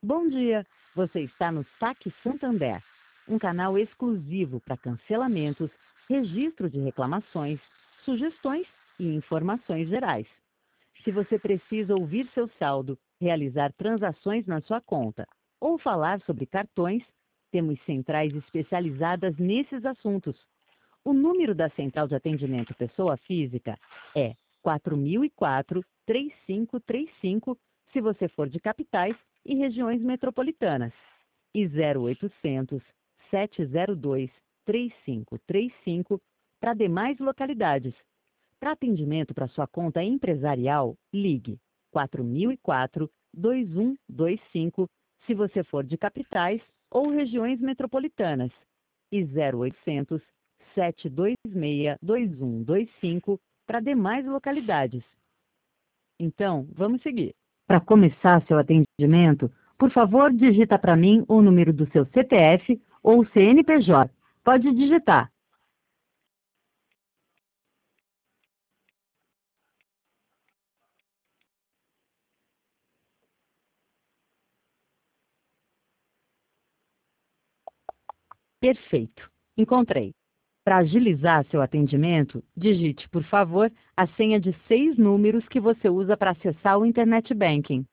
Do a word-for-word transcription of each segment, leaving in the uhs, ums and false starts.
Bom dia, você está no Saque Santander, um canal exclusivo para cancelamentos, registro de reclamações, sugestões e informações gerais. Se você precisa ouvir seu saldo, realizar transações na sua conta ou falar sobre cartões, temos centrais especializadas nesses assuntos. O número da Central de Atendimento Pessoa Física é quatro mil e quatro, três cinco três cinco, se você for de capitais e regiões metropolitanas, e zero oitocentos, sete zero dois, três cinco três cinco para demais localidades. Para atendimento para sua conta empresarial, ligue quatro mil e quatro, dois um dois cinco, se você for de capitais ou regiões metropolitanas, e zero oitocentos, sete dois seis, dois um dois cinco para demais localidades. Então, vamos seguir. Para começar seu atendimento, por favor, digita para mim o número do seu C P F ou C N P J. Pode digitar. Perfeito. Encontrei. Para agilizar seu atendimento, digite, por favor, a senha de seis números que você usa para acessar o Internet Banking.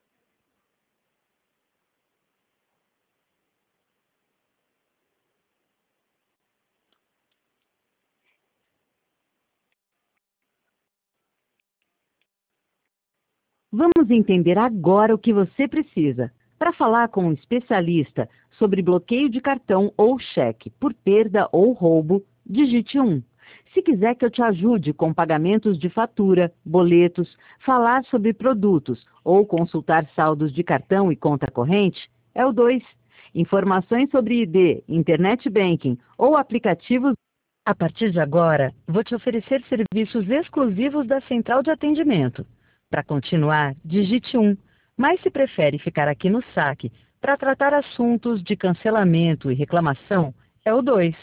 Vamos entender agora o que você precisa. Para falar com um especialista sobre bloqueio de cartão ou cheque por perda ou roubo, digite um. Se quiser que eu te ajude com pagamentos de fatura, boletos, falar sobre produtos ou consultar saldos de cartão e conta corrente, é o dois. Informações sobre I D, Internet Banking ou aplicativos. A partir de agora, vou te oferecer serviços exclusivos da Central de Atendimento. Para continuar, digite um, mas se prefere ficar aqui no saque para tratar assuntos de cancelamento e reclamação, é o dois.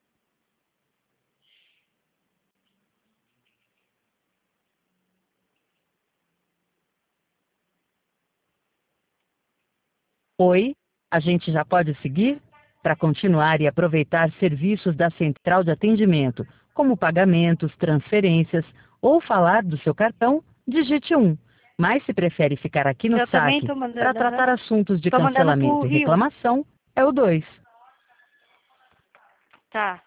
Oi, a gente já pode seguir? Para continuar e aproveitar serviços da Central de Atendimento, como pagamentos, transferências ou falar do seu cartão, digite um. Mas se prefere ficar aqui no Eu também saque estou para mandando, aham. tratar assuntos de Tô mandando pro cancelamento e Rio. reclamação, é o dois. Tá.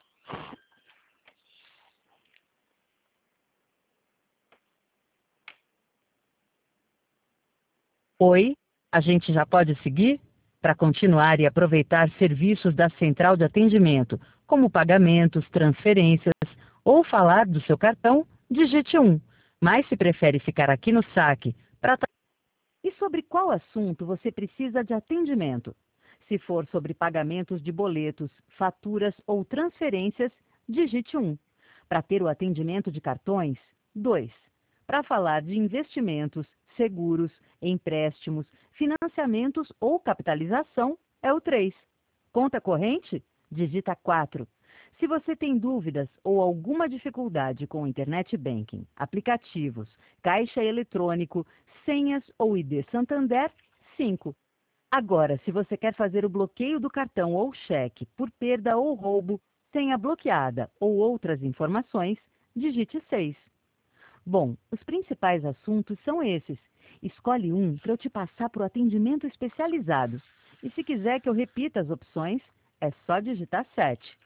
Oi, a gente já pode seguir? Para continuar e aproveitar serviços da Central de Atendimento, como pagamentos, transferências ou falar do seu cartão, digite um. Mas se prefere ficar aqui no saque para... E sobre qual assunto você precisa de atendimento? Se for sobre pagamentos de boletos, faturas ou transferências, digite um. Para ter o atendimento de cartões, dois. Para falar de investimentos, seguros, empréstimos, financiamentos ou capitalização, é o três. Conta corrente? Digita quatro. Se você tem dúvidas ou alguma dificuldade com o Internet Banking, aplicativos, caixa eletrônico, senhas ou I D Santander, cinco. Agora, se você quer fazer o bloqueio do cartão ou cheque por perda ou roubo, senha bloqueada ou outras informações, digite seis. Bom, os principais assuntos são esses. Escolhe um para eu te passar para o atendimento especializado. E se quiser que eu repita as opções, é só digitar sete.